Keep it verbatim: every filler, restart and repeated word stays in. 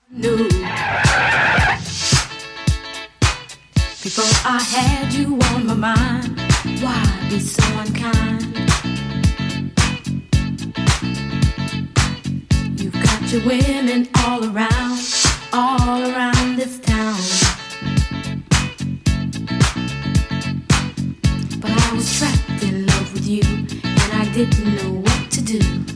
No. Before I had you on my mind, why be so unkind? You've got your women all around, all around this town. But I was trapped in love with you, and I didn't know what to do.